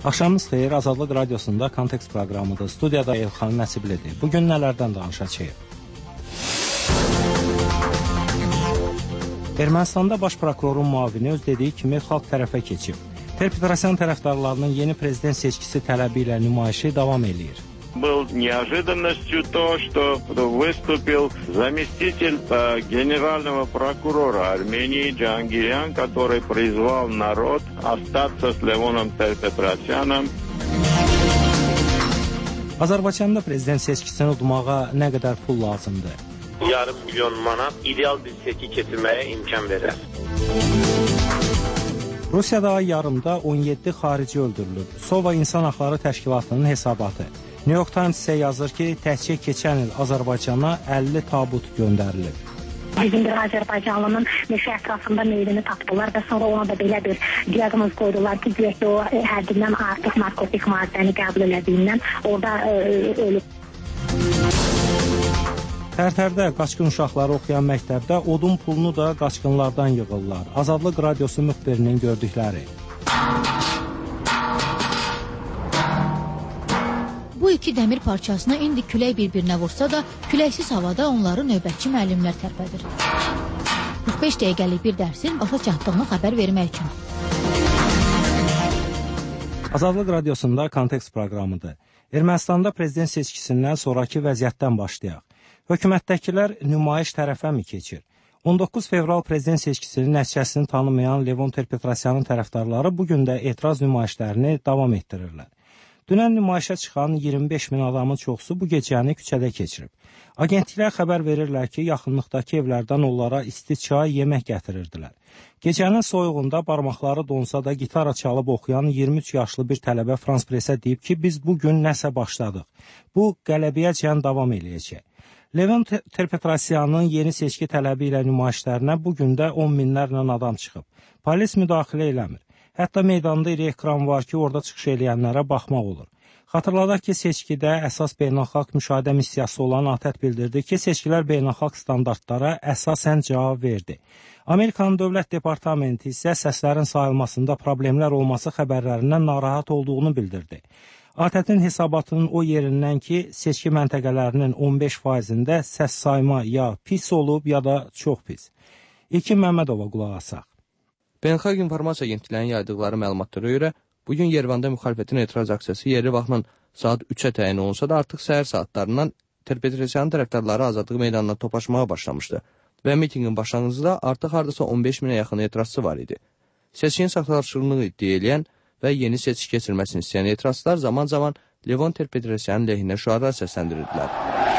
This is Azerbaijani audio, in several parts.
Axşamınız xeyir, Azadlıq Radiosunda Kontekst proqramıdır. Studiyada Elxan Nəsiblidir. Bugün nələrdən danışacağıq? Ermənistanda baş prokurorun müavini öz dediyi kimi xalq tərəfə keçib. Terpetrosyan tərəfdarlarının yeni prezident seçkisi tələbi ilə nümayişi davam edir. Был неожиданностью то, что выступил заместитель генерального прокурора Армении Джангирян, который призвал народ остаться с Левоном Терпетросяном. Azərbaycanda prezident seçkisini udmağa nə qədər pul lazımdır? Yarım milyon manat ideal bir seçki keçirməyə imkan verir. Rusiyada ay yarımda 17 xarici öldürülüb. Sova İnsan Haqları Təşkilatının hesabatı. New York Times isə yazır ki, təkcə keçən il Azərbaycana 50 tabut göndərilib. Bizim bir Azərbaycanlının meşə ətrafında meyilini tapdılar və sonra ona da belə bir diaqnoz qoydular ki, deyək ki, o həddindən artıq narkotik maddəni qəbul elədiyindən orada ölüb. Tərtərdə qaçqın uşaqları oxuyan məktəbdə odun pulunu da qaçqınlardan yığırlar. Azadlıq Radiosu müxbirinin gördükləri. Bu iki dəmir parçasına indi külək bir-birinə vursa da, küləksiz havada onları növbətçi müəllimlər tərpədir. 45 dəqiqəlik bir dərsin başa çatdığını xəbər vermək üçün. Azadlıq Radiosunda Kontekst proqramıdır. Ermənistanda prezident seçkisindən sonraki vəziyyətdən başlayaq. Hökumətdəkilər nümayiş tərəfə mi keçir? 19 fevral prezident seçkisinin nəticəsini tanımayan Levon Terpetrosyanın tərəfdarları bugün də etiraz nümayişlərini davam etdirirlər. Dünən nümayişə çıxan 25 min adamın çoxusu bu gecəni küçədə keçirib. Agentliklər xəbər verirlər ki, yaxınlıqdakı evlərdən onlara isti çay, yemək gətirirdilər. Gecənin soyuğunda barmaqları donsa da gitara çalıb oxuyan 23 yaşlı bir tələbə France Press-ə deyib ki, biz bugün nəsə başladıq. Bu qələbəyəcən davam eləyəcək. Levon Terpetrosyanın yeni seçki tələbi ilə nümayişlərinə bugün də 10 minlərlə adam çıxıb. Polis müdaxilə eləmir. Hətta meydanda iri ekran var ki, orada çıxış eləyənlərə baxmaq olur. Xatırladaq ki, seçkidə əsas beynəlxalq müşahidə missiyası olan ATƏT bildirdi ki, seçkilər beynəlxalq standartlara əsasən cavab verdi. Amerikanın Dövlət Departamenti isə səslərin sayılmasında problemlər olması xəbərlərindən narahat olduğunu bildirdi. ATƏT-in hesabatının o yerindən ki, seçki məntəqələrinin 15%-də səs sayma ya pis olub, ya da çox pis. İlkin Məmmədova qulaq asaq. Beynəlxalq informasiya agentliklərinin yaydıqları məlumatlara görə, bugün Yerevanda müxalifətin etiraz aksiyası yerli vaxtla saat 3-ə təyin olunsa da artıq səhər saatlarından Terpetrosyan tərəfdarları Azadlıq meydanına toplaşmağa başlamışdı və mitingin başlanğıcında artıq hardasa 15 minə yaxın etirazçı var idi. Seçkin saxtalaşdırıldığını iddia edən və yeni seçki keçirilməsini istəyən etirazçılar zaman-zaman Levon Terpetrosyanın lehinə şüarlar səsləndirirdilər.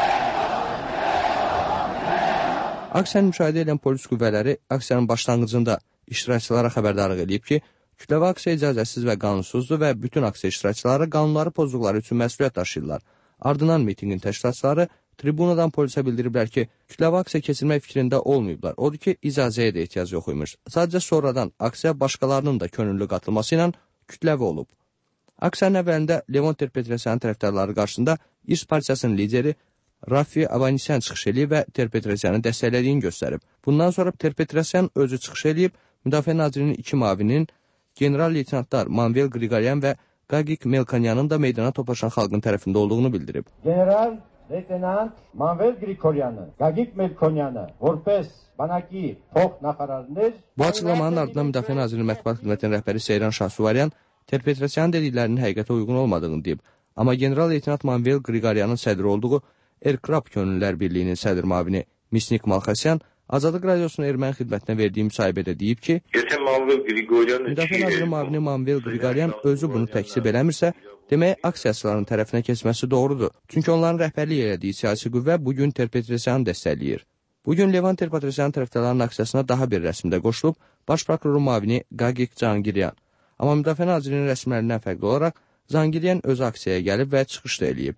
Aksiyanı müşahidə edən polis qüvvələri aksiyanın başlanğıcında iştirakçılara xəbərdarlıq edib ki, kütləvi aksiya icazəsiz və qanunsuzdur və bütün aksiya iştirakçıları qanunları pozduqları üçün məsuliyyət daşıyırlar. Ardından mitingin təşkilatçıları tribunadan polisə bildiriblər ki, kütləvi aksiya keçirmək fikrində olmayıblar. Odur ki, icazəyə də ehtiyac yox imiş. Sadəcə sonradan aksiya başqalarının da könüllü qatılması ilə kütləvi olub. Aksiyanın əvvəlində Levon Terpetrosyanın tərəfdarları qarşısında İrs Partiyasının lideri Rafi Avanisyan çıxış edib və Terpetrosyanı dəstəklədiyini göstərib. Bundan sonra Terpetrosyan özü çıxış edib, Müdafiə Nazirinin iki müavinin, general-leytenantlar Manvel Qriqoryan və Qagik Melkonyanın da meydana toplaşan xalqın tərəfində olduğunu bildirib. General-leytenant Manvel Qriqoryanı, Qagik Melkonyanı, Vorpes, Banaki, Tox naxararınız... Bu açıqlamanın ardından Müdafiə Nazirinin mətbuat xidmətinin rəhbəri Seyran Şahsuvaryan Terpetrosyanın dediklərinin həqiqətə uyğun olmadığını deyib. Amma general-leytenant Manvel Qriqoryanın sədri olduğu Erkrab Könüllülər Birliyinin sədr müavini Misnik Malxasyan Azadlıq Radiosunun erməni xidmətinə verdiyi müsahibədə deyib ki, Müdafiə Nazirinin müavini Manvel Qriqoryan özü bunu təksib eləmirsə, demək aksiyaçıların tərəfinə keçməsi doğrudur. Çünki onların rəhbərlik elədiyi siyasi qüvvə bugün Terpetrosyanı dəstəkləyir. Bugün Levon Terpetrosyanın tərəfdarlarının aksiyasına daha bir rəsmdə qoşulub Baş prokurorun müavini Qagik Cangiryan. Amma Müdafiə Nazirinin rəsmlərindən fərqli olaraq Cangiryan öz aksiyaya gəlib və çıxış da eləyib.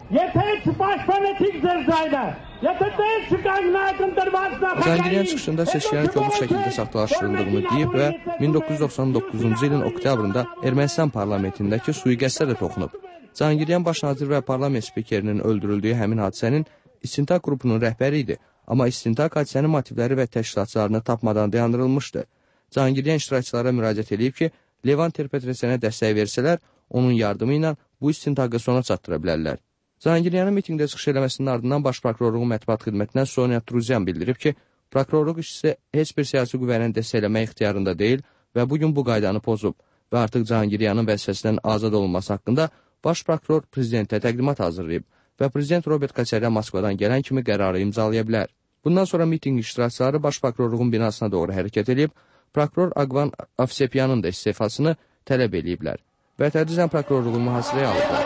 Cangiryan çıxışında seçkilərin kobud şəkildə saxtalaşdırıldığını deyib və 1999-cu ilin oktyabrında Ermənistan parlamentindəki sui-qəsdə də toxunub. Cangiryan baş nazir və parlament spikerinin öldürüldüyü həmin hadisənin istintaq qrupunun rəhbəri idi. Amma istintaq hadisənin motivləri və təşkilatçılarını tapmadan dayandırılmışdı. Cangiryan iştirakçılara müraciət edib ki, Levon Terpetrosyana dəstək versələr, onun yardımı ilə bu istintaqı sona çatdıra bilərlər. Cahangiryanın mitinqdə çıxış eləməsinin ardından Baş Prokurorluğun mətbuat xidmətindən Sonya Truzyan bildirib ki, prokurorluq işçisi heç bir siyasi qüvvənin dəstəkləmək ixtiyarında deyil və bugün bu qaydanı pozub və artıq Cahangiryanın vəzifəsindən azad olunması haqqında Baş Prokuror prezidentə təqdimat hazırlayıb və prezident Robert Koçaryan Moskvadan gələn kimi qərarı imzalaya bilər. Bundan sonra mitinq iştirakçıları Baş Prokurorluğun binasına doğru hərəkət edib, prokuror Aqvan Avsepyanın da istifasını tələb ediblər və tədricən prokurorluğun mühasirəyə alıblar.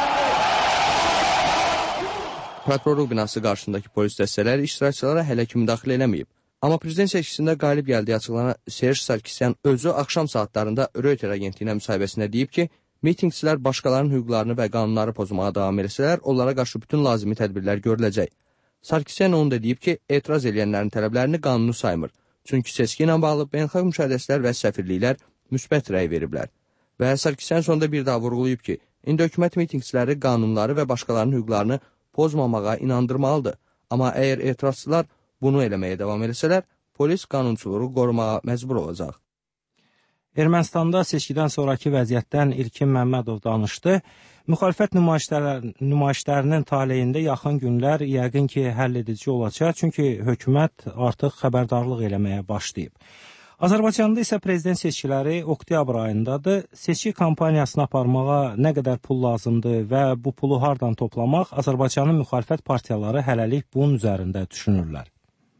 Prokurorluq binası qarşısındakı polis dəstələri iştirakçılara hələ kimi daxil eləməyib. Amma prezident seçkisində qalib gəldiyi açıqlanan Serj Sarkisyan özü axşam saatlarında Reuters agentliyinə müsahibəsində deyib ki, mitinqçilər başqalarının hüquqlarını və qanunları pozmağa davam etsələr, onlara qarşı bütün lazımi tədbirlər görüləcək. Sarkisyan onu da deyib ki, etiraz edənlərin tələblərini qanunu saymır. Çünki seçki ilə bağlı beynəlxalq müşahidəçilər və səfirliklər müsbət rəy veriblər. Və Sarkisyan sonunda bir daha vurğulayıb ki, indi hökumət mitinqçiləri qanunları və başqalarının hüquqlarını pozmamağa inandırmalıdır. Amma əgər etirazçılar bunu eləməyə davam etsələr, polis qanunçuluğu qorumağa məcbur olacaq. Ermənistanda seçkidən sonraki vəziyyətdən İlkin Məmmədov danışdı. Müxalifət nümayişlərinin taleyində yaxın günlər yəqin ki, həll edici olacaq, çünki hökumət artıq xəbərdarlıq eləməyə başlayıb. Azərbaycanda isə prezident seçkiləri oktyabr ayındadır. Seçki kampaniyasını aparmağa nə qədər pul lazımdır və bu pulu hardan toplamaq Azərbaycanın müxalifət partiyaları hələlik bunun üzərində düşünürlər.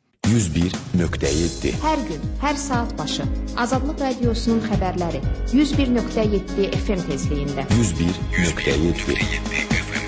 101.7 Hər gün, hər saat başı Azadlıq Radiosunun xəbərləri 101.7 FM tezliyində 101.7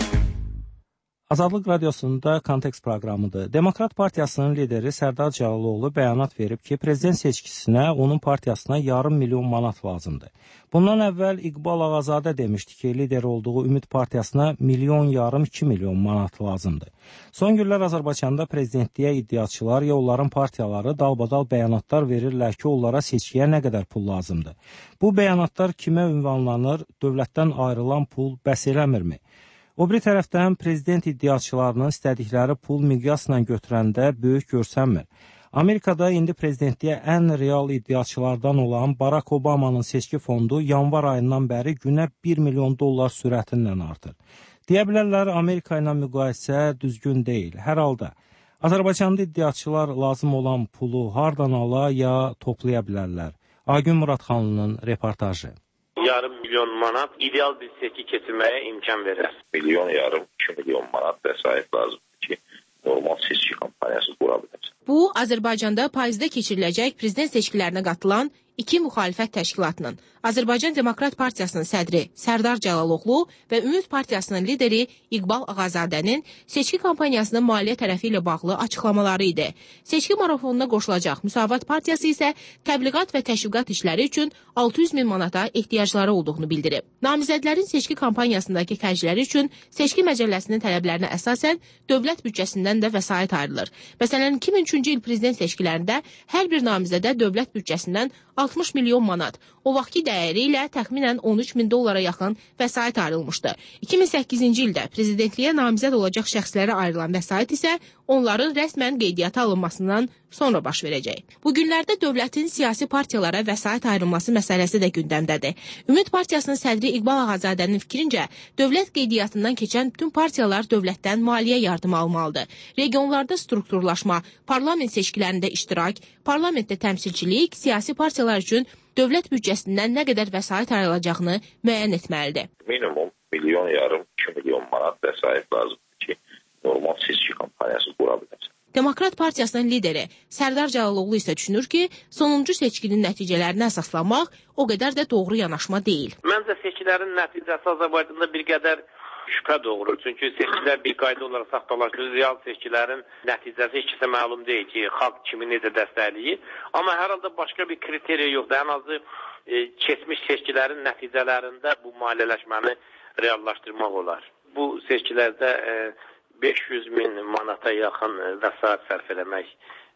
Azadlıq Radiosunda Kontekst proqramıdır. Demokrat Partiyasının lideri Sərdar Cəlaloğlu bəyanat verib ki, prezident seçkisinə onun partiyasına yarım milyon manat lazımdır. Bundan əvvəl İqbal Ağazadə demişdi ki, lider olduğu Ümid Partiyasına yarım 2 milyon manat lazımdır. Son günlər Azərbaycanda prezidentliyə iddiaçılar ya onların partiyaları dalbadal bəyanatlar verirlər ki, onlara seçkiyə nə qədər pul lazımdır. Bu bəyanatlar kimə ünvanlanır, dövlətdən ayrılan pul bəs eləmirmi? O biri tərəfdən prezident iddiaçılarının istədikləri pul miqyasla götürəndə böyük görsənmir. Amerikada indi prezidentliyə ən real iddiaçılardan olan Barack Obama'nın seçki fondu yanvar ayından bəri günə 1 milyon dollar sürətinlə artır. Deyə bilərlər, Amerika ilə müqayisə düzgün deyil. Hər halda Azərbaycanda iddiaçılar lazım olan pulu hardan ala ya toplaya bilərlər. Aygün Muradxanlının reportajı. Yarım milyon manat ideal bir seçki keçirməyə imkan verir. Yarım 2 milyon manat vəsait lazımdır ki, normal seçki kampaniyası qura biləcək. Bu, Azərbaycanda payızda keçiriləcək prezident seçkilərinə qatılan iki müxalifət təşkilatının, Azərbaycan Demokrat Partiyasının sədri Sərdar Cəlaloğlu və Ümid Partiyasının lideri İqbal Ağazadənin seçki kampaniyasının maliyyə tərəfi ilə bağlı açıqlamaları idi. Seçki marafonuna qoşulacaq Müsavat Partiyası isə təbliğat və təşviqat işləri üçün 600 min manata ehtiyacları olduğunu bildirib. Namizədlərin seçki kampaniyasındakı xərcləri üçün seçki məcəlləsinin tələblərinə əsasən dövlət büdcəsindən də vəsait ayrılır. Məsələn, 2003-cü il prezident seçkilərində hər bir namizədə dövlət büdcəsindən 60 milyon manat, o vaxtki dəyəri ilə təxminən 13 min dollara yaxın vəsait ayrılmışdı. 2008-ci ildə prezidentliyə namizəd olacaq şəxslərə ayrılan vəsait isə onların rəsmən qeydiyyata alınmasından sonra baş verəcək. Bu günlərdə dövlətin siyasi partiyalara vəsait ayrılması məsələsi də gündəmdədir. Ümid Partiyasının sədri İqbal Ağazadənin fikrincə, dövlət qeydiyyatından keçən bütün partiyalar dövlətdən maliyyə yardımı almalıdır. Regionlarda strukturlaşma, parlament seçkilərində iştirak, parlamentdə təmsilçilik, siyasi partiyalar üçün dövlət büdcəsindən nə qədər vəsait ayrılacağını müəyyən etməlidir. Minimum yarım 2 milyon manat vəsait lazımdır ki, normal seçki kampaniyası qura biləcək. Demokrat Partiyasının lideri Sərdar Cəlaloğlu isə düşünür ki, sonuncu seçkinin nəticələrinə əsaslanmaq o qədər də doğru yanaşma deyil. Məncə seçkilərin nəticəsi Azərbaycanda bir qədər şübhə doğurur. Çünki seçkilər bir qayda olaraq saxtalaşır. Real seçkilərin nəticəsi heç kəsə məlum deyil ki, xalq kimi necə dəstəkləyir. Amma hər halda başqa bir kriteriya yoxdur. Ən azı keçmiş seçkilərin nəticələrində bu maliyyələşməni reallaşdırmaq olar. Bu seçkilərdə 500 min manata yaxın vəsait sərf eləmək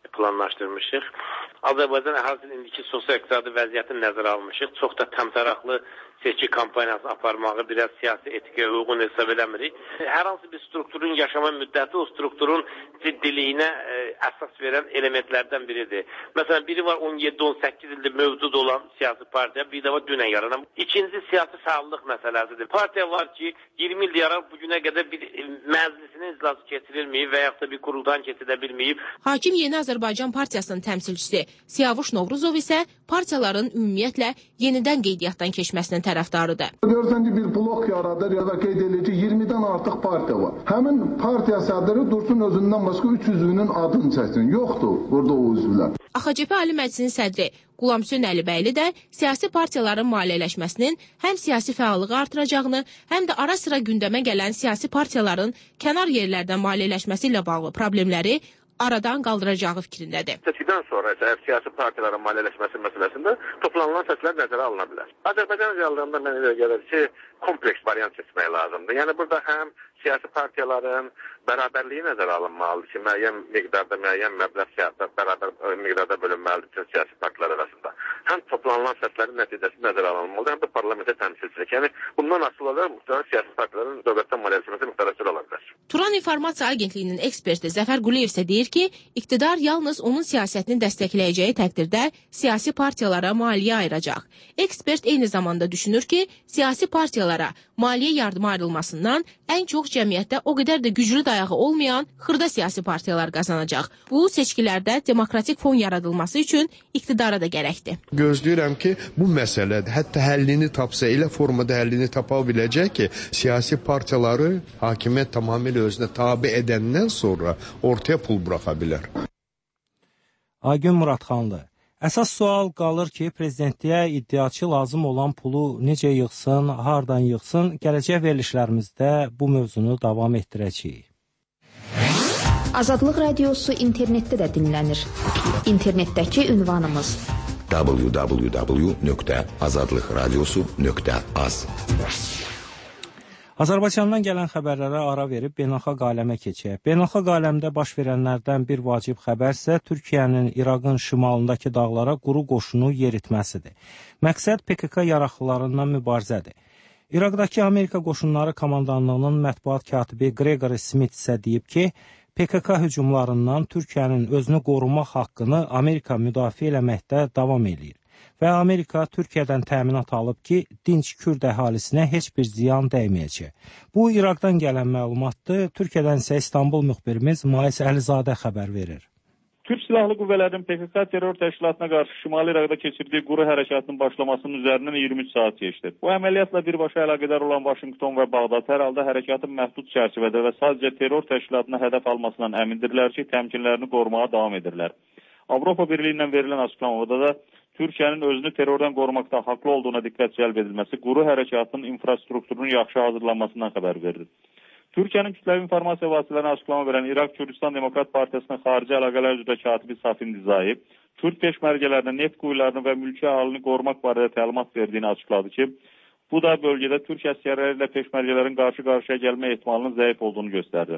planlaşdırmışıq. Azərbaycan əhalinin indiki sosial-iqtisadi vəziyyətini nəzərə almışıq. Çox da təmtəraqlı seçki kampaniyası aparmağı biraz siyasi etikaya uyğun hesab eləmirik. Hər hansı bir strukturun yaşama müddəti o strukturun ciddiliyinə əsas verən elementlərdən biridir. Məsələn, biri var 17-18 ildir mövcud olan siyasi partiya, bir də var dünən yaranan. İkinci siyasi fəallıq məsələsidir. Partiya var ki, 20 il yarar bugünə qədər bir məclisinin iclası keçirilməyib və yaxud da bir qurultan keçidə bilməyib. Hakim Yeni Azərbaycan Partiyasının təmsilçisi Siyavuş Novruzov isə partiyaların ümumiyyətlə yenidən qeydiyyatdan keçməsinin tərəfdarıdır. Görürsən ki, bir blok yaradır ya da qeyd edilir ki, 20-dən artıq partiya var. Həmin partiya sədri dursun özündən başqa 3 üzvünün adını çəksin. Yoxdur burada o üzvlər. AXCP Ali Məclisinin sədri Qulamsün Əlibəyli də siyasi partiyaların maliyyələşməsinin həm siyasi fəallığı artıracağını, həm də ara sıra gündəmə gələn siyasi partiyaların kənar yerlərdən maliyyələşməsi ilə bağlı problemləri aradan qaldıracağı fikrindədir. Seçkidən sonra isə siyasi partiyaların maliyyələşməsi məsələsində toplanılan səslər nəzərə alına bilər. Azərbaycan reallarında mənə elə gəlir ki, kompleks variant seçmək lazımdır. Yəni burada həm siyasi partiyaların bərabərliyi nəzərə alınmalıdır ki, müəyyən miqdarda, müəyyən məbləğ bərabər miqdarda bölünməlidir bütün siyasi partiyalar arasında. Həm toplanılan səslərin nəticəsi nəzərə alınmalıdır, həm də parlamentə təmsilçilik. Yəni bundan asılı olaraq müxtəlif siyasi partiyaların dövlətdən maliyyələşməsi müxtəlifdir ola bilər. Turan İnformasiya Agentliyinin eksperti Zəfər Quliyev isə deyir ki, iqtidar yalnız onun siyasətini dəstəkləyəcəyi təqdirdə siyasi partiyalara maliyyə ayıracaq. Ekspert eyni zamanda düşünür ki, siyasi partiyalara maliyyə yardımı ayrılmasından ən çox cəmiyyətdə o qədər də güclü dayağı olmayan xırda siyasi partiyalar qazanacaq. Bu, seçkilərdə demokratik fon yaradılması üçün iqtidara da gərəkdir. Gözləyirəm ki, bu məsələ hətta həllini tapsa, elə formada həllini tapa biləcək ki, siyasi partiyaları hakimiyyət tamamilə özünə tabi edəndən sonra ortaya pul buraxa bilər. Aygün Muradxanlı. Əsas sual qalır ki, prezidentliyə iddiaçı lazım olan pulu necə yığsın, hardan yığsın, gələcək verilişlərimizdə bu mövzunu davam etdirəcəyik. Azadlıq Radiosu internetdə də dinlənir. İnternetdəki ünvanımız www.azadlıqradiosu.az. Azərbaycandan gələn xəbərlərə ara verib beynəlxalq aləmə keçək. Beynəlxalq aləmdə baş verənlərdən bir vacib xəbər isə Türkiyənin İraqın şimalındakı dağlara quru qoşunu yeritməsidir. Məqsəd PKK yaraqlılarından mübarizədir. İraqdakı Amerika qoşunları komandanlığının mətbuat katibi Gregory Smith isə deyib ki, PKK hücumlarından Türkiyənin özünü qorumaq haqqını Amerika müdafiə eləməkdə davam edir. Və Amerika Türkiyədən təminat alıb ki, dinc Kürd əhalisinə heç bir ziyan dəyməyəcək. Bu, İraqdan gələn məlumatdır. Türkiyədən isə İstanbul müxbirimiz Mais Əlizadə xəbər verir. Türk Silahlı Qüvvələrinin PKK terror təşkilatına qarşı Şimali İraqda keçirdiyi quru hərəkatının başlamasının üzərindən 23 saat keçdi. Bu əməliyyatla birbaşa əlaqədar olan Vaşinqton və Bağdad hər halda hərəkatın məhdud çərçivədə və sadəcə terror təşkilatına hədəf almasından əmindirlər ki, təmkinlərini qorumağa davam edirlər. Avropa Birliyindən verilən açıqlamada da Türkiyənin özünü terrordan qorumaqda haqlı olduğuna diqqət cəlb edilməsi quru hərəkatının infrastrukturunun yaxşı hazırlanmasından xəbər verir. Türkiyənin kütləvi informasiya vasitələrinə açıqlama verən İraq Kürdistan Demokrat Partiyasının xarici əlaqələr üzrə katibi Safin Dizayi, Kürd peşmərgələrinə neft quyularını və mülki əhalini qorumaq barədə təlimat verdiyini açıqladı ki, bu da bölgədə Türk əsgərləri ilə peşmərgələrin qarşı-qarşıya gəlmə ehtimalının zəif olduğunu göstərdi.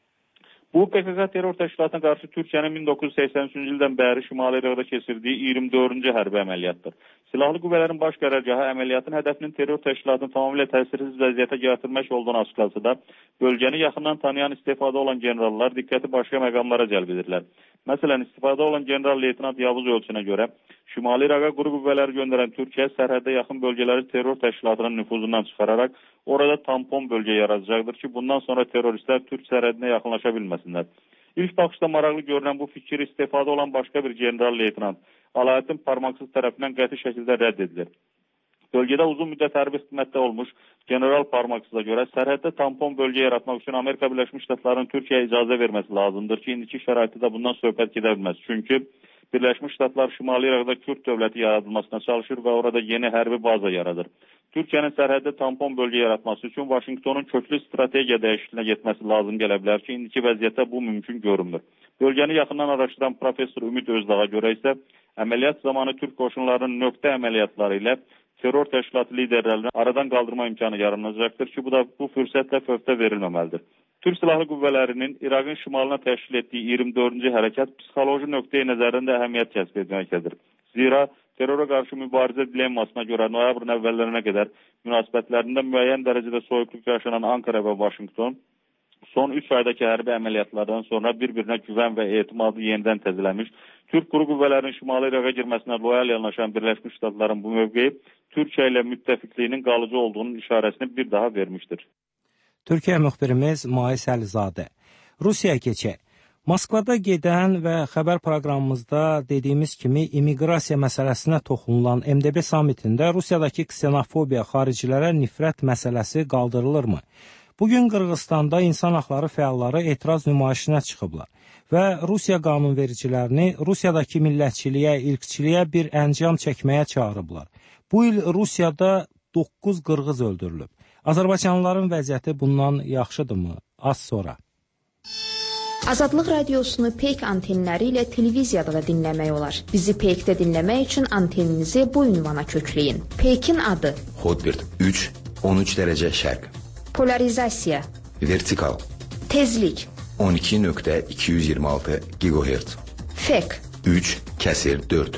Bu, PKK terror təşkilatına qarşı Türkiyənin 1983-cü ildən bəri Şimali İraqda keçirdiyi 24-cü hərbi əməliyyatdır. Silahlı qüvvələrin baş qərargahı əməliyyatın hədəfinin terror təşkilatını tamamilə təsirsiz vəziyyətə gətirmək olduğunu açıqlasa da, bölgəni yaxından tanıyan istifadə olan generallar diqqəti başqa məqamlara cəlb edirlər. Məsələn, istifadə olan general-leytenant Yavuz Ölçünə görə, Şimali İraqa quru qüvvələri göndərən Türkiyə sərhəddə yaxın bölgələri terror təşkilatının nüfuzundan çıxararaq orada tampon bölgə yaradacaqdır ki, bundan sonra terroristlər Türk sərhədinə yaxınlaşa bilməsinlər. İlk baxışda maraqlı görünən bu fikir istifadə olan başqa bir general-leytenant Alayəddin Parmaksız tərəfindən qəti şəkildə rədd edilir. Bölgədə uzun müddət hərbi xidmətdə olmuş General Parmaksıza görə sərhəddə tampon bölgə yaratmaq üçün Amerika Birləşmiş Ştatlarının Türkiyəyə icazə verməsi lazımdır ki, indiki şəraitdə bundan söhbət gedə bilməz. Çünki Birləşmiş Ştatlar Şimali İraqda Kürd dövləti yaradılmasına çalışır və orada yeni hərbi baza yaradır. Türkiyənin sərhəddə tampon bölgə yaratması üçün Vaşinqtonun köklü strategiya dəyişiklinə getməsi lazım gələ bilər ki, indiki vəziyyətdə bu mümkün görünmür. Bölgəni yaxından araşdıran professor Ümid Özdağa görə isə əməliyyat zamanı Türk qoşunlarının nöqtə əməliyyatları ilə terror təşkilatı liderlərini aradan qaldırma imkanı yaranacaqdır ki, bu fürsətlə fövtə verilməməlidir. Türk Silahlı Qüvvələrinin İraqın şimalına təşkil etdiyi 24-cü hərəkat psixoloji nöqteyi nəzərdən də əhəmiyyət kəsb etməkdədir. Zira terrora qarşı mübarizə dilemmasına görə noyabrın əvvəllərinə qədər münasibətlərində müəyyən dərəcədə soyuqluq yaşanan Ankara və Vaşinqton son 3 aydakı hərbi əməliyyatlardan sonra bir-birinə güvən və etimadı yenidən təzələmiş, Türk quru qüvvələrinin Şimali İraqa girməsinə loyal yanaşan Birləşmiş Ştatların bu mövqeyi Türkiyə ilə müttəfiqliyinin qalıcı olduğunun işarəsini bir daha vermişdir. Türkiyə müxbirimiz Mais Əlizadə. Rusiyaya keçək. Moskvada gedən və xəbər proqramımızda dediyimiz kimi immiqrasiya məsələsinə toxunulan MDB samitində Rusiyadakı ksenofobiya, xaricilərə nifrət məsələsi qaldırılırmı? Bugün Qırğızstanda insan haqları fəalları etiraz nümayişinə çıxıblar və Rusiya qanunvericilərini Rusiyadakı millətçiliyə, irqçiliyə bir əncam çəkməyə çağırıblar. Bu il Rusiyada 9 qırğız öldürülüb. Azərbaycanlıların vəziyyəti bundan yaxşıdırmı? Az sonra. Azadlıq radiosunu Peyk antenləri ilə televiziyada da dinləmək olar. Bizi Peykdə dinləmək üçün anteninizi bu ünvana kökləyin. Peykin adı Hotbird 3, 13 dərəcə şərq. Polarizasiya. Vertikal. Tezlik. 12.226 GHz. Fek. 3/4.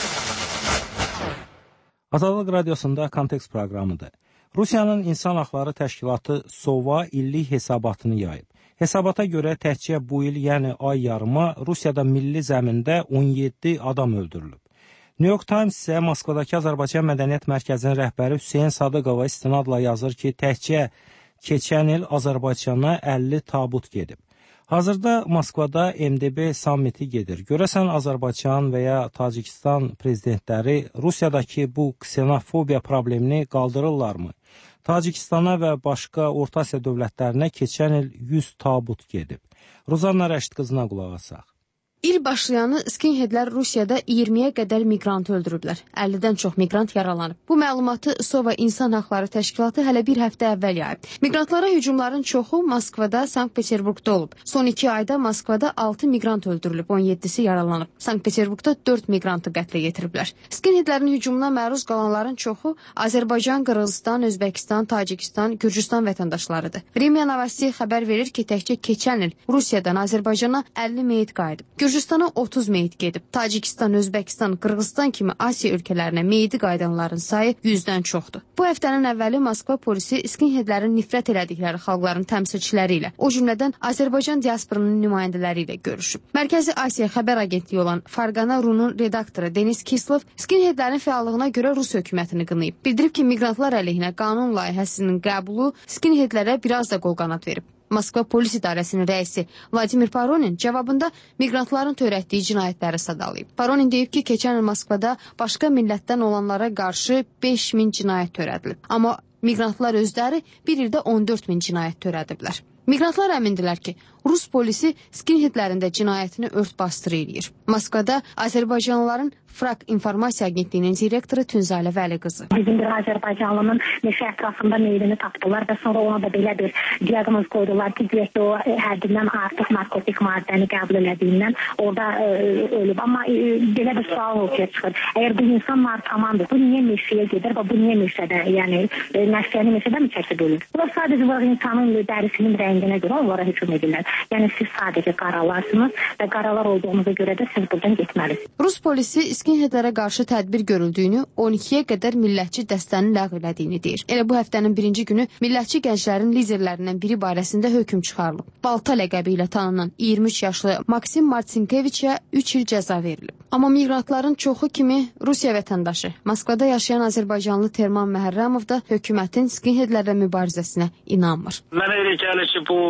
Azadlıq radiosunda Kontekst proqramıdır. Rusiyanın İnsan Haqları Təşkilatı SOVA illik hesabatını yayıb. Hesabata görə təkcə bu il, yəni ay yarıma Rusiyada milli zəmində 17 adam öldürülüb. New York Times isə Moskvadakı Azərbaycan Mədəniyyət Mərkəzinin rəhbəri Hüseyin Sadıqova istinadla yazır ki, təkcə keçən il Azərbaycana 50 tabut gedib. Hazırda Moskvada MDB sammiti gedir. Görəsən Azərbaycan və ya Tacikistan prezidentləri Rusiyadakı bu ksenofobiya problemini qaldırırlarmı? Tacikistana və başqa Orta Asiya dövlətlərinə keçən il 100 tabut gedib. Rozanna Rəşid qızına qulaq asaq. İl başlayanı skinheadlər Rusiyada 20-yə qədər miqrant öldürüblər. 50-dən çox miqrant yaralanıb. Bu məlumatı SOVA İnsan Haqları Təşkilatı hələ bir həftə əvvəl yayıb. Miqrantlara hücumların çoxu Moskvada, Sankt-Peterburqda olub. Son 2 ayda Moskvada 6 miqrant öldürülüb, 17-si yaralanıb. Sankt-Peterburqda 4 miqrantı qətlə yetiriblər. Skinheadlərin hücumuna məruz qalanların çoxu Azərbaycan, Qırğızstan, Özbəkistan, Tacikistan, Gürcüstan vətəndaşlarıdır. Rimya Novosti xəbər verir ki, təkcə keçən il Rusiyadan Azərbaycana 50 meyit qayıdıb. Gürcüstana 30 meyit gedib. Tacikistan, Özbəkistan, Qırğızstan kimi Asiya ölkələrinə meyidi qayıdanların sayı 100-dən çoxdur. Bu həftənin əvvəli Moskva polisi skinheadlərin nifrət elədikləri xalqların təmsilçiləri ilə, o cümlədən Azərbaycan diasporunun nümayəndələri ilə görüşüb. Mərkəzi Asiya xəbər agentliyi olan Fargana Runun redaktoru Denis Kislov skinheadlərin fəallığına görə Rus hökumətini qınayıb. Bildirib ki, miqrantlar əleyhinə qanun layihəsinin qəbulu skinheadlərə biraz da qolqanad verib. Moskva polis idarəsinin rəisi Vladimir Paronin cavabında miqrantların törətdiyi cinayətləri sadalayıb. Paronin deyib ki, keçən il Moskvada başqa millətdən olanlara qarşı 5000 cinayət törədilib. Amma miqrantlar özləri bir ildə 14000 cinayət törədiblər. Miqrantlar əmindirlər ki, Rus polisi skinheadlərin də cinayətini ört-bastırı eləyir. Moskvada Azərbaycanlıların Frak İnformasiya Agentliyinin direktoru Tünzalə Vəli qızı. Bizim bir Azərbaycanlının meşə ətrafında meyidini tapdılar və sonra ona da belə bir diaqnoz qoydular ki, deyək o həddindən artıq narkotik maddəni qəbul elədiyindən orada ölüb. Amma belə bir sual ortaya çıxır. Əgər bu insan narkomandır, bu niyə meşəyə gedir və bu niyə meşədə, yəni nəfsəni meşədə mi çəkib ölür? Bunlar sadəcə bu insanın dərisinin rənginə görə onlara hücum edirlər. Yəni siz sadəcə qaralarsınız və qaralar olduğunuza görə də siz buradan getməlisiniz. Rus polisi skinheadlərə qarşı tədbir görüldüyünü, 12-yə qədər millətçi dəstənin ləğv elədiyini deyir. Elə bu həftənin birinci günü millətçi gənclərin liderlərindən biri barəsində hökm çıxarılıb. Balta ləqəbi ilə tanınan 23 yaşlı Maksim Martinkeviçə 3 il cəza verilib. Amma miqrantların çoxu kimi Rusiya vətəndaşı, Moskvada yaşayan Azərbaycanlı Terman Məhərrəmov da hökumətin skinheadlərlə mübarizəsinə inanmır. Mənə elə gəlir ki, bu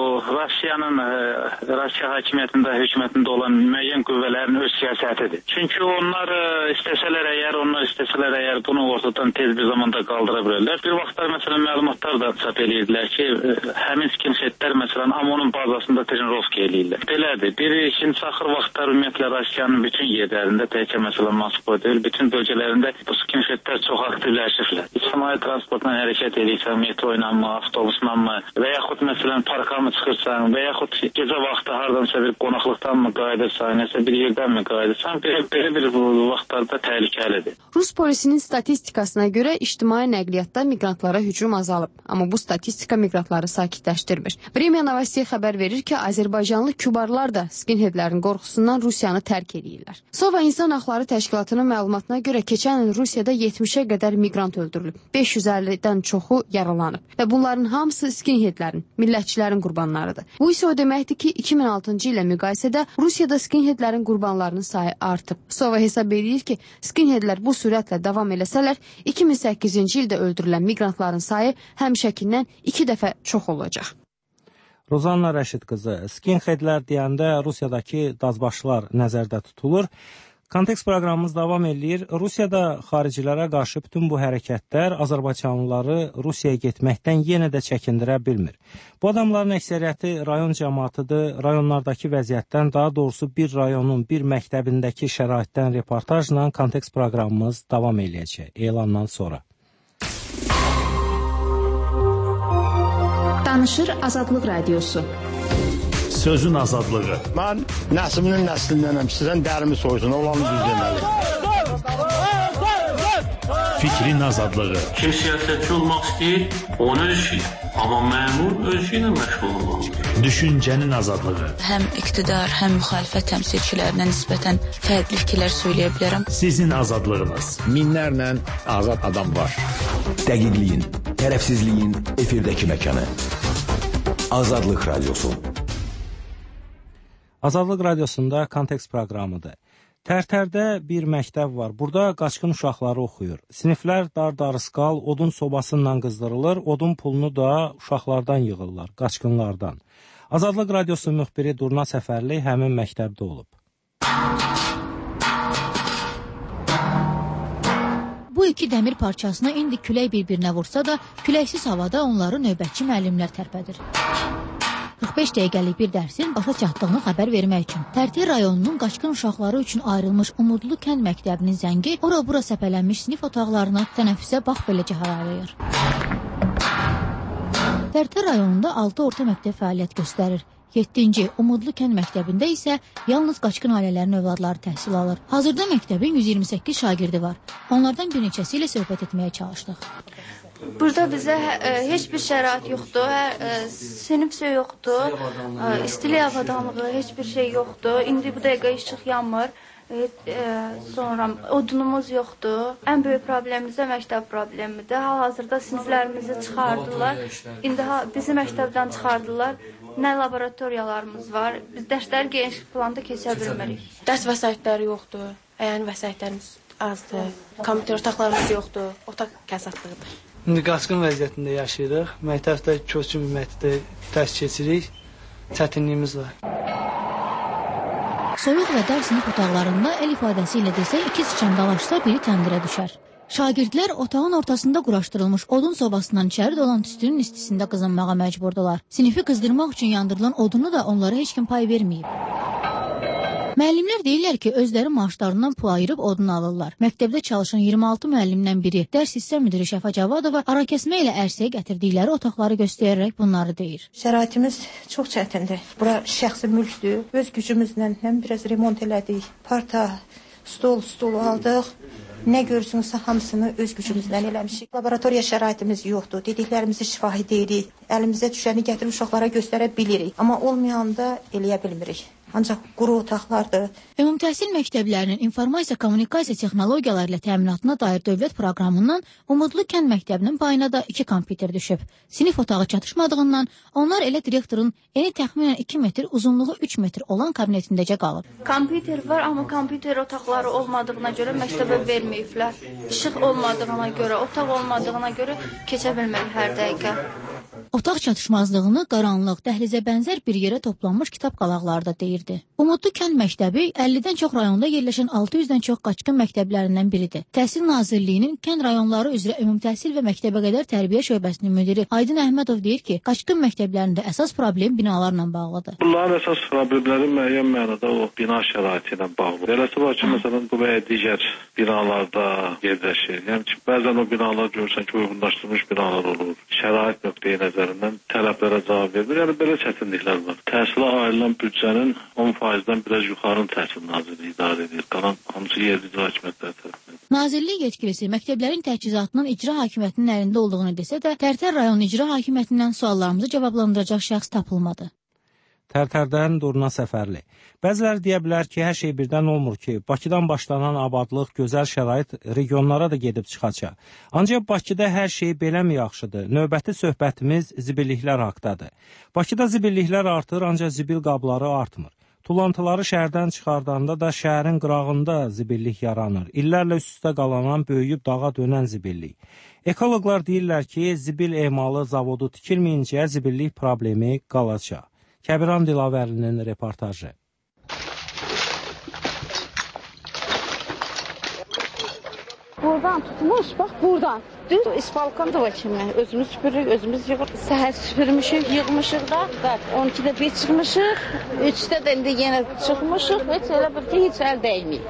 Rusiya hakimiyyətində, hökumətində olan müəyyən qüvvələrin öz siyasətidir. Çünki onlar istəsələr əgər bunu ortadan tez bir zamanda qaldıra bilərlər. Bir vaxtlar məsələn məlumatlar da çap edirdilər ki, həmin skinheadlər məsələn Amonun bazasında trenirovka eləyirlər. Belədir. Bir ikinci axır vaxtlar ümumiyyətlə Rusiyanın bütün yerlərində, təkcə məsələn Moskva deyil, bütün bölgələrində bu skinheadlər çox aktivləşiblər. İctimai transportla hərəkət edirsən, metro ilə mi, avtobusla mı və yaxud məsələn parka mı çıxırsan və və yaxud gecə vaxtı hardansa bir qonaqlıqdanmı qayıdırsan, nəsə bir yerdənmi qayıdırsan, belə bir vaxtlarda təhlükəlidir. Rus polisinin statistikasına görə ictimai nəqliyyatda miqrantlara hücum azalıb, amma bu statistika miqrantları sakitləşdirmir. Vremya Novosti xəbər verir ki, Azərbaycanlı kübarlar da skinheadlərin qorxusundan Rusiyanı tərk edirlər. Sova İnsan Haqları Təşkilatının məlumatına görə keçən il Rusiyada 70-ə qədər miqrant öldürülüb, 550-dən çoxu yaralanıb və bunların hamısı skinheadlərin, millətçilərin qurbanlarıdır. Bu isə o deməkdir ki, 2006-cı ilə müqayisədə Rusiyada skinheadlərin qurbanlarının sayı artıb. Sova hesab edir ki, skinheadlər bu sürətlə davam eləsələr, 2008-ci ildə öldürülən miqrantların sayı həmişəkindən 2 dəfə çox olacaq. Rozanna Rəşid qızı, skinheadlər deyəndə Rusiyadakı dazbaşlar nəzərdə tutulur. Kontekst proqramımız davam edir. Rusiyada xaricilərə qarşı bütün bu hərəkətlər Azərbaycanlıları Rusiyaya getməkdən yenə də çəkindirə bilmir. Bu adamların əksəriyyəti rayon cəmatıdır. Rayonlardakı vəziyyətdən, daha doğrusu bir rayonun, bir məktəbindəki şəraitdən reportajla kontekst proqramımız davam eləyəcək elandan sonra. Danışır Azadlıq Radiosu. Sözün azadlığı. Mən nəslinin nəslindənəm. Sizdən dərimi soysun, olanı düz deməli. Fikrin azadlığı. Kim siyasətçi olmaq istəyir, onu öz işi. Amma məmur öz işi ilə məşğul olmalıdır. Düşüncənin azadlığı. Həm iqtidar, həm müxalifət təmsilçilərinə nisbətən fərqli fikirlər söyləyə bilərəm. Sizin azadlığınız. Minlərlə azad adam var. Dəqiqliyin, tərəfsizliyin efirdəki məkanı. Azadlıq Radiosu. Azadlıq Radiosunda kontekst proqramıdır. Tərtərdə bir məktəb var. Burada qaçqın uşaqları oxuyur. Siniflər dar-darısqal, odun sobasından qızdırılır, odun pulunu da uşaqlardan yığırlar, qaçqınlardan. Azadlıq Radiosu müxbiri Durna Səfərli həmin məktəbdə olub. Bu iki dəmir parçasına indi külək bir-birinə vursa da, küləksiz havada onları növbətçi müəllimlər tərpədir. 45 dəqiqəlik bir dərsin başa çatdığını xəbər vermək üçün Tərtər rayonunun qaçqın uşaqları üçün ayrılmış Umudlu kənd məktəbinin zəngi ora-bura səpələnmiş sinif otaqlarına tənəffüsə bax beləcə haralayır. Tərtər rayonunda 6 orta məktəb fəaliyyət göstərir. 7-ci Umudlu kənd məktəbində isə yalnız qaçqın ailələrin övladları təhsil alır. Hazırda məktəbin 128 şagirdi var. Onlardan bir neçəsi ilə söhbət etməyə çalışdıq. Burada bizə heç bir şərait yoxdur, sinif yoxdur, istilik avadanlığı, heç bir şey yoxdur. İndi bu dəqiqə işıq yanmır, sonra odunumuz yoxdur. Ən böyük problemimiz də məktəb problemidir. Hal-hazırda siniflərimizi çıxardılar, indi bizi məktəbdən çıxardılar. Nə laboratoriyalarımız var, biz dərsləri geniş planda keçə bilmirik. Dərs vəsaitləri yoxdur, əyani vəsaitlərimiz azdır, kompüter otaqlarımız yoxdur, otaq kəsatlıqdır. İndi qaçqın vəziyyətində yaşayırıq, məktəbdə köçkün müddətdə dərs keçirik, çətinliyimiz var. Soyuq və dar sinif otaqlarında el ifadəsi ilə desə, iki sıçan dalaşsa biri təndirə düşər. Şagirdlər otağın ortasında quraşdırılmış odun sobasından içəri dolan tüstünün istisində qızınmağa məcburdular. Sinifi qızdırmaq üçün yandırılan odunu da onlara heç kim pay verməyib. Müəllimlər deyirlər ki, özləri maaşlarından pul ayırıb odun alırlar. Məktəbdə çalışan 26 müəllimdən biri, dərs hissə müdiri Şəfa Cavadova arakəsmə ilə ərsəyə gətirdikləri otaqları göstərərək bunları deyir. Şəraitimiz çox çətindir. Bura şəxsi mülkdür. Öz gücümüzlə həm biraz remont elədik. Parta, stol aldıq. Nə görürsünüzsə hamısını öz gücümüzlə eləmişik. Laboratoriya şəraitimiz yoxdur. Dediklərimizi şifahi deyirik. Əlimizə düşəni gətirib uşaqlara göstərə bilirik. Amma olmayanda eləyə bilmirik. Ancaq quru otaqlardır. Ümumtəhsil məktəblərinin informasiya-kommunikasiya texnologiyaları ilə təminatına dair dövlət proqramından Umudlu kənd məktəbinin payına da 2 kompüter düşüb. Sinif otağı çatışmadığından onlar elə direktorun eni təxminən 2 metr, uzunluğu 3 metr olan kabinetindəcə qalıb. Kompüter var, amma kompüter otaqları olmadığına görə məktəbə verməyiblər. İşıq olmadığına görə, otaq olmadığına görə keçə bilmərik hər dəqiqə. Otaq çatışmazlığını qaranlıq, dəhlizə bənzər bir yerə toplanmış kitab qalaqları da deyirdi. Umudlu kənd məktəbi 50-dən çox rayonda yerləşən 600-dən çox qaçqın məktəblərindən biridir. Təhsil Nazirliyinin kənd rayonları üzrə ümumtəhsil və məktəbə qədər tərbiyə şöbəsinin müdiri Aydın Əhmədov deyir ki, qaçqın məktəblərində əsas problem binalarla bağlıdır. Bunların əsas problemləri müəyyən mənada o bina şəraiti ilə bağlı. Eləsi var ki, məsələn, bu və digər binalarda yerləşir. Yəni ki, bəzən o binalar görürsən ki, uyğunlaşdırılmış binalar olur. Şərait nöqteyi nəzər üzərindən tələblərə cavab vermir. Yəni belə çətinliklər var. Təhsilə ayrılan büdcənin 10%-dən biraz yuxarı Təhsil Nazirliyi idarə edir. Qalan hamısı yerli icra hakimiyyətləri tərəfindən. Nazirlik yetkilisi məktəblərin təchizatının icra hakimiyyətinin əlində olduğunu desə də, Tərtər rayon icra hakimiyyətindən suallarımızı cavablandıracaq şəxs tapılmadı. Tərtərdən Durna Səfərli. Bəziləri deyə bilər ki, hər şey birdən olmur ki, Bakıdan başlanan abadlıq, gözəl şərait regionlara da gedib çıxacaq. Ancaq Bakıda hər şey belə mi yaxşıdır? Növbəti söhbətimiz zibilliklər haqdadır. Bakıda zibilliklər artır, ancaq zibil qabları artmır. Tullantıları şəhərdən çıxardanda da şəhərin qırağında zibillik yaranır. İllərlə üst-üstə qalanan, böyüyüb dağa dönən zibillik. Ekoloqlar deyirlər ki, zibil emalı zavodu tikilməyincə zibillik problemi qalacaq. Kəbiran Dilavərlinin reportajı. Buradan tutmuş, bax buradan. Düz isbalkan da var kimi. Özümüz süpürürük, özümüz yığırıq. Səhər süpürmüşük, yığmışıq da. 12-də bir çıxmışıq, 3-də də indi yenə çıxmışıq. Heç elə bir ki, heç əl dəyməyib.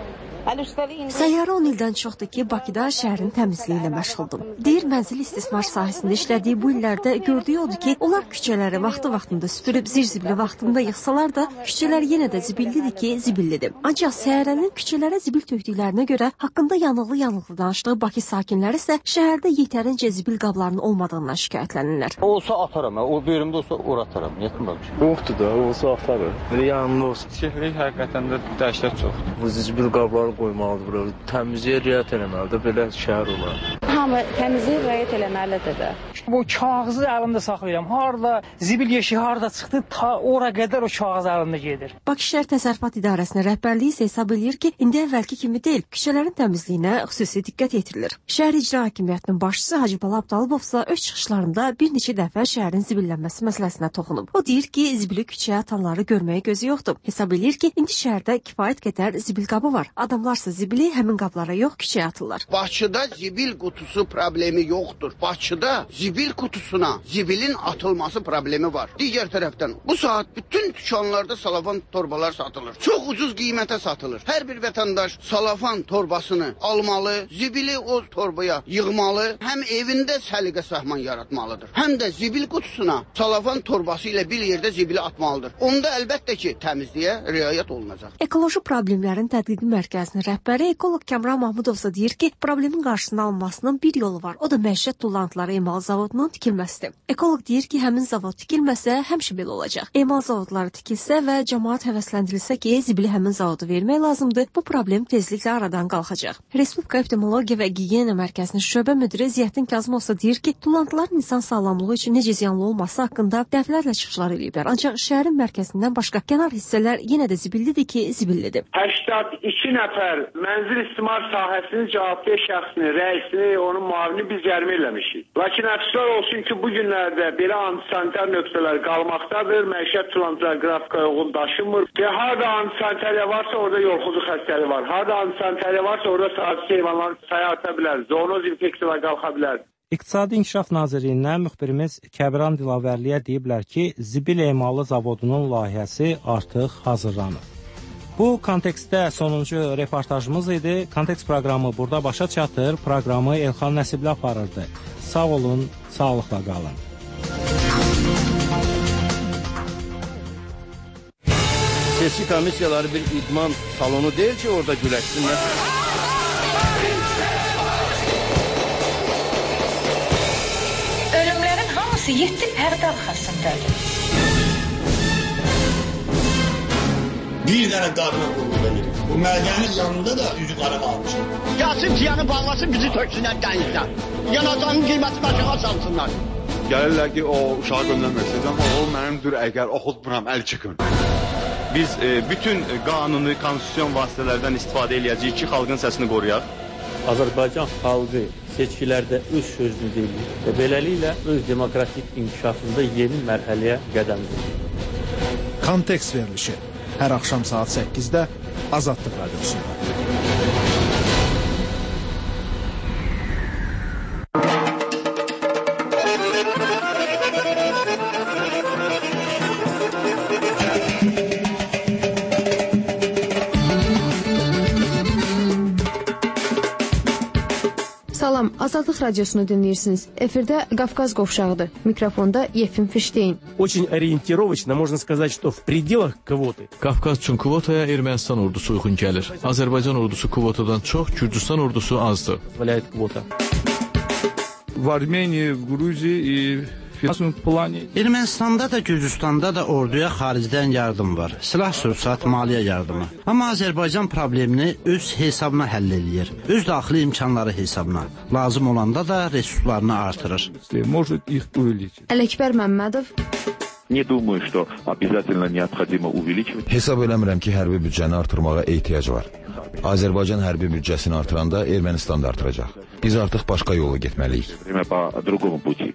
Səyyarə 10 ildən çoxdur ki, Bakıda şəhərin təmizliyi ilə məşğuldum. Deyir, mənzil istismar sahəsində işlədiyi bu illərdə gördüyü odur ki, onlar küçələri vaxtında süpürüb, zirzibili vaxtında yıxsalar da, küçələr yenə də zibillidir ki, zibillidir. Ancaq Səyyarənin küçələrə zibil tökdüklərinə görə haqqında yanıqlı danışdığı Bakı sakinləri isə şəhərdə yetərincə zibil qablarının olmadığından şikayətlənirlər. Olsa atarım, o bölümdə olsa ora atarım. Yoxdur da, olsa atarım. Yanında olsun. Şəhərlik həqiqətən də dəhşət çoxdur. Bu zibil qabları qoymalıdır bura. Təmizliyə riayət eləməlidir, belə şəhər olar. Hamı təmizliyə riayət eləməlidir də. Bu kağızı əlimdə saxlayıram. Harda zibil yeşiyi harda çıxdı, ta ora qədər o kağız əlimdə gedir. Bakı Şəhər Təsərrüfat İdarəsinin rəhbərliyi isə hesab edir ki, indi əvvəlki kimi deyil, küçələrin təmizliyinə xüsusi diqqət yetirilir. Şəhər İcra Hakimiyyətinin başçısı Hacıbala Abdalıbov isə öz çıxışlarında bir neçə dəfə şəhərin zibillənməsi məsələsinə toxunub. O deyir ki, zibili küçəyə atanları görməyə gözü yoxdur. Hesab edir ki, indi şəhərdə kifayət qədər zibil qabı var. Adamlarsa zibili həmin qablara yox, küçəyə atırlar. Bakıda zibil qutusu problemi yoxdur. Bakıda zibil qutusuna zibilin atılması problemi var. Digər tərəfdən bu saat bütün dükanlarda salafan torbalar satılır. Çox ucuz qiymətə satılır. Hər bir vətəndaş salafan torbasını almalı, zibili o torbaya yığmalı, həm evində səliqə-səhman yaratmalıdır. Həm də zibil qutusuna salafan torbası ilə bir yerdə zibili atmalıdır. Onda əlbəttə ki, təmizliyə riayət olunacaq. Ekoloji problemlərin tədqiqi mərkəzinin rəhbəri ekoloq Kəmran Mahmudov isə deyir ki, problemin qarşısını alınmasının bir yolu var. O da məişət tullantıları emal zavodunun tikilməsidir. Ekoloq deyir ki, həmin zavod tikilməsə həmişə belə olacaq. Emal zavodları tikilsə və cəmaət həvəsləndirilsə ki, zibili həmin zavodu vermək lazımdır, bu problem tezliklə aradan qalxacaq. Respublika Epidemiologiya və Gigiyena Mərkəzinin şöbə müdiri Ziyəddin Kazımov isə deyir ki, tullantıların insan sağlamlığı üçün necə ziyanlı olması haqqında dəfələrlə çıxışlar eləyiblər. Ancaq şəhərin mərkəzindən başqa kənar hissələr yenə də zibillidir ki, zibillidir. 82 nəfər mənzil istismar sahəsinin cavabdeh şəxsini, rəisini, onun müavini biz cərimə eləmişik. Lakin əfsuslar olsun ki, bu günlərdə belə antisanitar nöqtələr qalmaqdadır, məişət tullantılar qrafikaya uyğun daşınmır və harada antisanitarya varsa orada yolxucu xəstəliyi var. Harada antisanitarya varsa orada saatçı heyvanların sayı arta bilər, zoonoz infeksiyalar qalxa bilər. İqtisadi İnkişaf Nazirliyindən müxbirimiz Kəbiran Dilavərliyə deyiblər ki, zibil emalı zavodunun layihəsi artıq hazırlanır. Bu kontekstdə sonuncu reportajımız idi. Kontekst proqramı burada başa çatır. Proqramı Elxan Nəsibli aparırdı. Sağ olun, sağlıqla qalın. Seçki komissiyaları bir idman salonu deyil ki, orada güləşsinlər. Ölümlərin hamısı 7 pərdə arxasındadır. Bir dənə qadına qulluq edirik. Bu məlgənin yanında da üzü qara qalmışım. Gəlsin tiyanı bağlasın, bizi töksünlər dənizdən. Yanacağının qiymətini aşağı salsınlar. Gəlirlər ki, o uşağı göndərmək istəyirəm, o mənimdir, əgər oxutmuram, əl çıxın. Biz bütün qanuni, konstitusyon vasitələrdən istifadə edəcəyik ki, xalqın səsini qoruyaq. Azərbaycan xalqı seçkilərdə öz sözünü deyir və beləliklə öz demokratik inkişafında yeni mərhələyə qədəm qoyur. Kontekst verilişi hər axşam saat 8-də Azadlıq Radiosunda. Salam, Azadlıq radiosunu dinləyirsiniz. Efirdə Qafqaz qovşağıdır. Mikrofonda Yefim Fişteyn. Очень ориентировочно можно сказать, что в пределах квоты. Qafqaz üçün kvotaya Ermənistan ordusu uyğun gəlir. Azərbaycan ordusu kvotadan çox, Gürcüstan ordusu azdır. Позволяет квота. В Армении, в Грузии и в финансовом плане. Ermənistanda da, Gürcüstanda da orduya xaricdən yardım var. Silah-sursat, maliyyə yardımı. Amma Azərbaycan problemini öz hesabına həll eləyir. Öz daxili imkanları hesabına. Lazım olanda da resurslarını artırır. Может их увеличить. Ələkbər Məmmədov. Не думаю, что обязательно необходимо увеличивать. Hesab eləmirəm ki, hərbi büdcəni artırmağa ehtiyac var. Azərbaycan hərbi büdcəsini artıranda Ermənistan da artıracaq. Biz artıq başqa yola getməliyik.